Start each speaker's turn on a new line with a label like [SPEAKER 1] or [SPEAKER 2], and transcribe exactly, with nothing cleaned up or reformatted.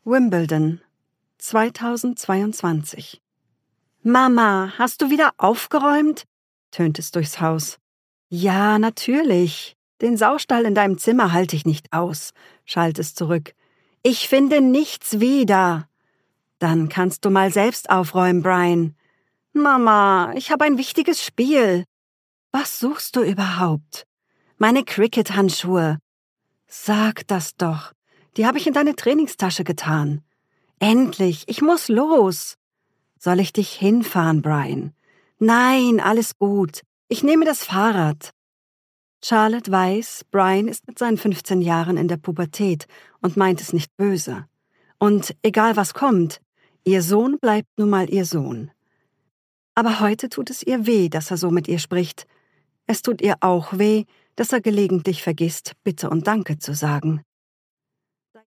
[SPEAKER 1] Wimbledon, zweitausendzweiundzwanzig. »Mama, hast du wieder aufgeräumt?« tönt es durchs Haus. »Ja, natürlich. Den Saustall in deinem Zimmer halte ich nicht aus«, schallt es zurück. »Ich finde nichts wieder.« »Dann kannst du mal selbst aufräumen, Brian.« »Mama, ich habe ein wichtiges Spiel.« »Was suchst du überhaupt?« »Meine Cricket-Handschuhe.« »Sag das doch. Die habe ich in deine Trainingstasche getan.« »Endlich, ich muss los.« »Soll ich dich hinfahren, Brian?« »Nein, alles gut. Ich nehme das Fahrrad.« Charlotte weiß, Brian ist mit seinen fünfzehn Jahren in der Pubertät und meint es nicht böse. Und egal was kommt, ihr Sohn bleibt nun mal ihr Sohn. Aber heute tut es ihr weh, dass er so mit ihr spricht. Es tut ihr auch weh, dass er gelegentlich vergisst, Bitte und Danke zu sagen.